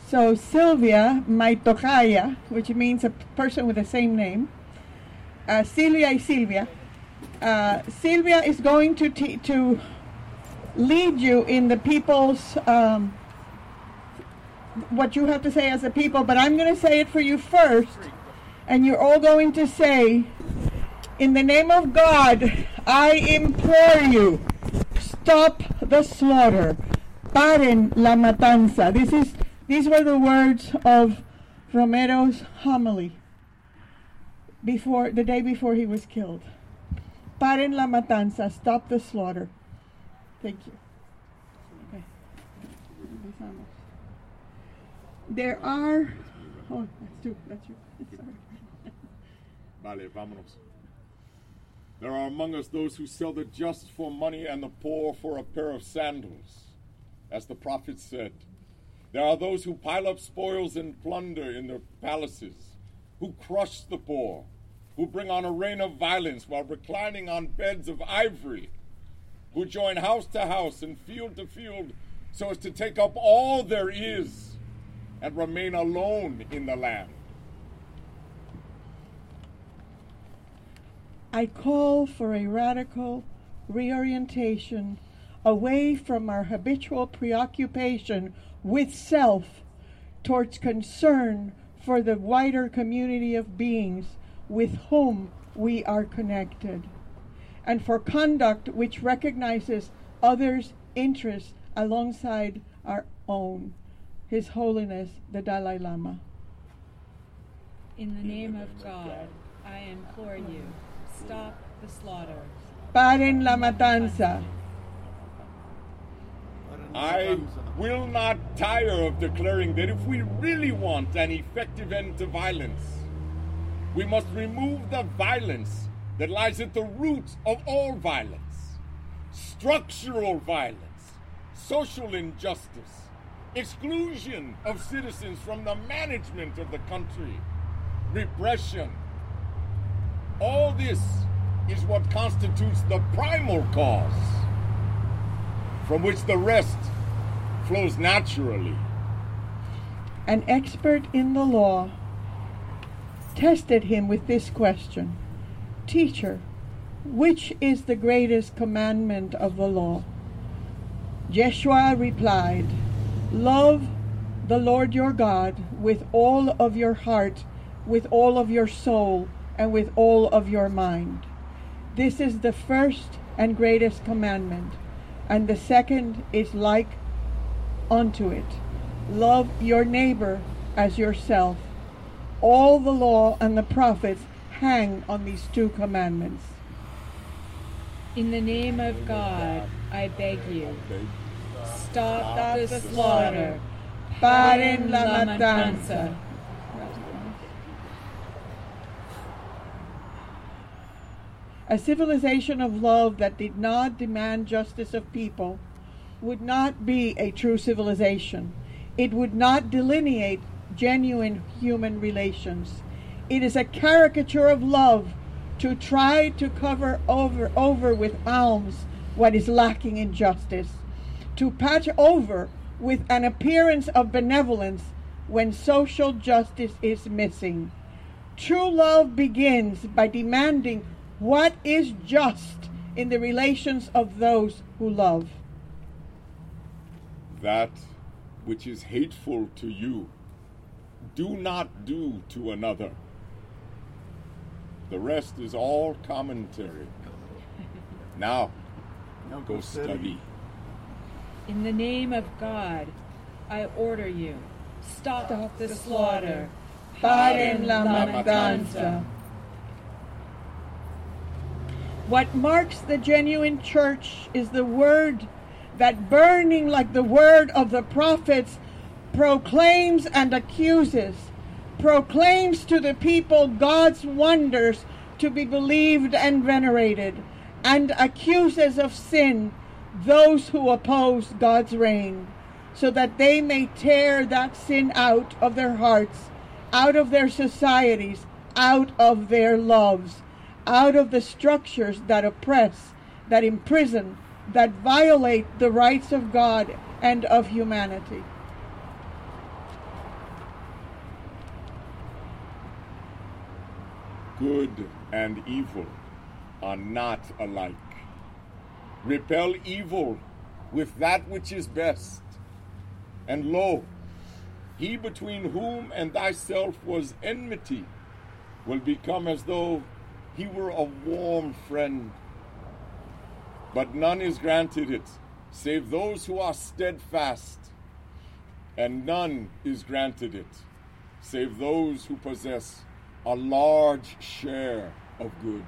So Sylvia, my tocaya, which means a person with the same name, Silvia y Silvia. Silvia is going to lead you in the people's, what you have to say as a people, but I'm going to say it for you first, and you're all going to say, in the name of God, I implore you, stop the slaughter. Paren la matanza. These were the words of Romero's homily the day before he was killed. Paren la matanza. Stop the slaughter. Thank you. Okay. There are... Oh, that's true. Sorry. Vale, vámonos. There are among us those who sell the just for money and the poor for a pair of sandals. As the prophet said, there are those who pile up spoils and plunder in their palaces, who crush the poor, who bring on a reign of violence while reclining on beds of ivory, who join house to house and field to field so as to take up all there is and remain alone in the land. I call for a radical reorientation away from our habitual preoccupation with self towards concern for the wider community of beings with whom we are connected, and for conduct which recognizes others' interests alongside our own. His Holiness, the Dalai Lama. In the name of God, I implore you, stop the slaughter. Paren la matanza. I will not tire of declaring that if we really want an effective end to violence, we must remove the violence that lies at the root of all violence. Structural violence, social injustice, exclusion of citizens from the management of the country, repression. All this is what constitutes the primal cause, from which the rest flows naturally. An expert in the law tested him with this question: Teacher, which is the greatest commandment of the law? Yeshua replied, love the Lord your God with all of your heart, with all of your soul, and with all of your mind. This is the first and greatest commandment. And the second is like unto it. Love your neighbor as yourself. All the law and the prophets hang on these two commandments. In the name of God, I beg you, stop the slaughter. Paren la matanza. A civilization of love that did not demand justice of people would not be a true civilization. It would not delineate genuine human relations. It is a caricature of love to try to cover over with alms what is lacking in justice, to patch over with an appearance of benevolence when social justice is missing. True love begins by demanding what is just in the relations of those who love. That which is hateful to you, do not do to another. The rest is all commentary. Now go study. In the name of God, I order you, stop the slaughter. Paren la matanza. What marks the genuine church is the word that, burning like the word of the prophets, proclaims and accuses, proclaims to the people God's wonders to be believed and venerated, and accuses of sin those who oppose God's reign, so that they may tear that sin out of their hearts, out of their societies, out of their loves, out of the structures that oppress, that imprison, that violate the rights of God and of humanity. Good and evil are not alike. Repel evil with that which is best. And lo, he between whom and thyself was enmity will become as though he were a warm friend. But none is granted it, save those who are steadfast, and none is granted it, save those who possess a large share of good.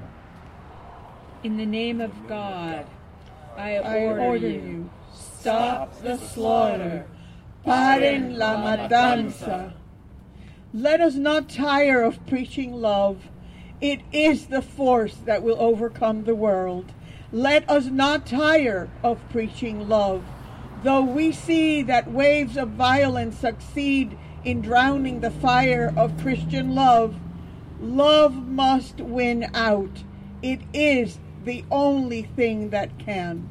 In the name of God, I order you, stop the slaughter. Paren la matanza. Let us not tire of preaching love. It is the force that will overcome the world. Let us not tire of preaching love. Though we see that waves of violence succeed in drowning the fire of Christian love, love must win out. It is the only thing that can.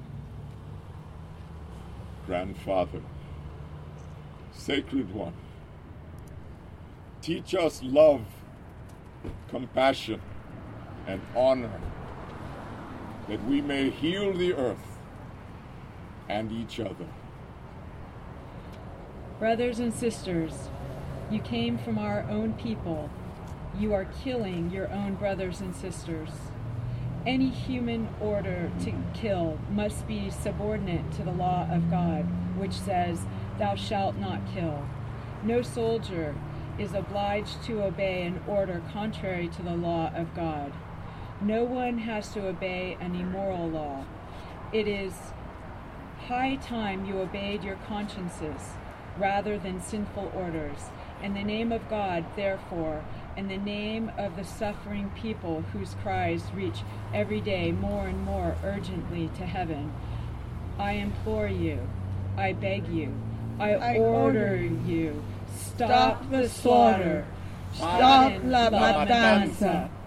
Grandfather, Sacred One, teach us love, compassion, and honor, that we may heal the earth and each other. Brothers and sisters, you came from our own people. You are killing your own brothers and sisters. Any human order to kill must be subordinate to the law of God, which says, "Thou shalt not kill." No soldier is obliged to obey an order contrary to the law of God. No one has to obey an immoral law. It is high time you obeyed your consciences rather than sinful orders. In the name of God, therefore, in the name of the suffering people whose cries reach every day more and more urgently to heaven, I implore you, I beg you, I order you, stop the slaughter, stop la matanza.